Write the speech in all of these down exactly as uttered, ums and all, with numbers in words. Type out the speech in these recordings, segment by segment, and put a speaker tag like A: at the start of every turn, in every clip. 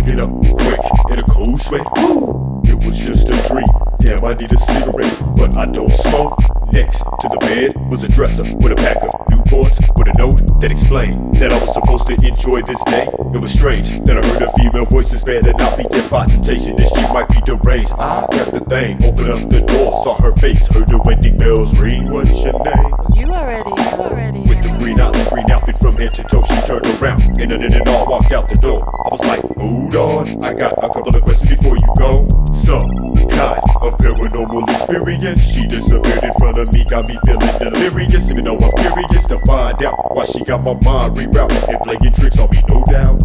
A: pick it up quick in a cold sweat. It was just a dream. Damn, I need a cigarette, but I don't smoke. Next to the bed was a dresser with a pack of Newports with a note that explained that I was supposed to enjoy this day. It was strange that I heard a female voice is better not be dead by temptation. This chick might be deranged. I grabbed the thing, opened up the door, saw her face, heard the wedding bells ring. What's your name?
B: You already, you already.
A: With the green eyes and green outfit from head to toe, she turned around and then it all walked out the door. I was like, hold on, I got a couple of questions before you go. Some kind of paranormal experience. She disappeared in front of me, got me feeling delirious. Even though I'm curious to find out why she got my mind rerouted and playing tricks on me, no doubt.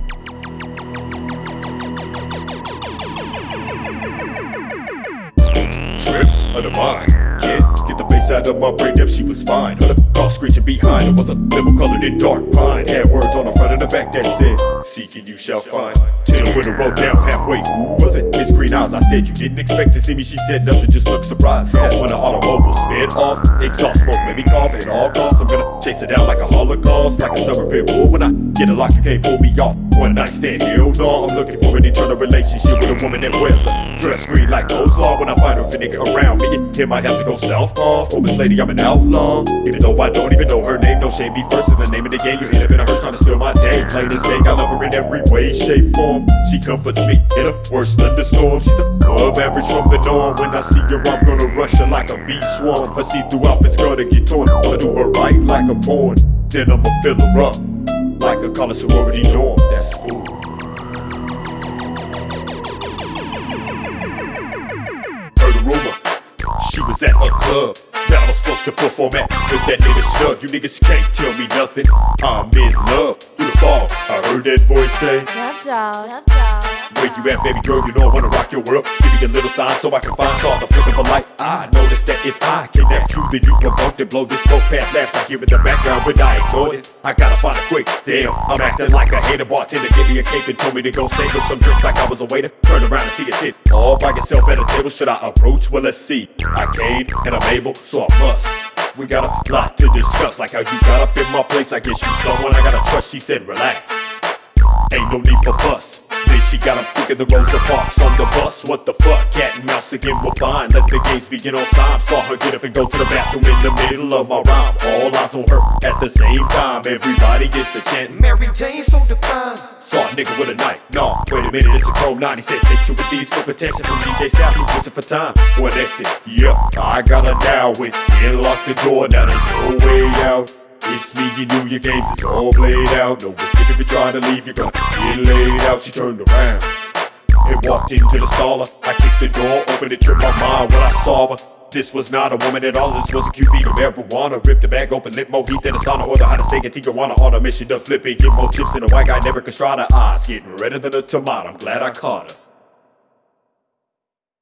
A: Trip of the mind, can't get the face out of my brain. Damn, she was fine. Heard a car screeching behind. It was a limo colored in dark pine. Had words on the front and the back that said, seeking you shall find. Till the window rolled down halfway. Who was it? Miss Green Eyes. I said you didn't expect to see me. She said nothing, just looked surprised. That's when the automobile sped off. Exhaust smoke made me cough at all costs. I'm gonna chase it down like a holocaust, like a stubborn pit bull. When I get a lock, you can't pull me off. One night stand, hell no. I'm looking for an eternal relationship with a woman that wears a dress green like Ozark. When I find her, if a nigga around me, it might have to go southpaw. For this lady, I'm an outlaw. Even though I don't even know her name, no shame. Be first in the name of the game. You hit up in a hearse trying to steal my day. Plain as day, I love her in every way, shape, form. She comforts me in a worse thunderstorm. She's above average from the norm. When I see her, I'm gonna rush her like a bee swarm. Her see-through outfit's gonna get torn. I'ma do her right like a porn. Then I'ma fill her up like a college sorority dorm. That's food. Heard a rumor she was at a club that I was supposed to perform at, but that nigga snug. You niggas can't tell me nothing. I'm in love through the fall. I heard that voice say,
B: Tough dog, tough dog.
A: where you at, baby girl? You know I wanna rock your world. Give me a little sign so I can find all the flip of a light. I noticed that if I connect you, then you provoke and blow this smoke path laughs like you in the background, but I ignored it. I gotta find it quick. Damn, I'm acting like a hater. Bartender gave me a cape and told me to go save her some drinks like I was a waiter. Turn around and see you sit all by yourself at a table. Should I approach? Well, let's see. I came and I'm able, so I must. We got a lot to discuss, like how you got up in my place. I guess you someone I gotta trust. She said, relax, ain't no need for fuss. Then she got him thinking the Rosa Parks on the bus. What the fuck? Cat and mouse again, we're fine. Let the games begin on time. Saw her get up and go to the bathroom in the middle of my rhyme. All eyes on her at the same time. Everybody gets the chant, Mary Jane so defined. Saw a nigga with a knife. No, wait a minute, it's a chrome nine. He said take two of these for protection from D J Staff. He's switching for time. One exit. Yep, I got her now with in lock the door. Now there's no way out. It's me, you knew your games, it's all played out. No escape if you're trying to leave, you're gonna get laid out. She turned around and walked into the stall. I kicked the door open, it tripped my mind when I saw her. This was not a woman at all, this was a Q B of marijuana. Ripped the bag open, lit more heat than a sauna. Order how to stay at Tijuana on a mission to flip it. Get more chips than a white guy, never could strata. Eyes getting redder than a tomato, I'm glad I caught her.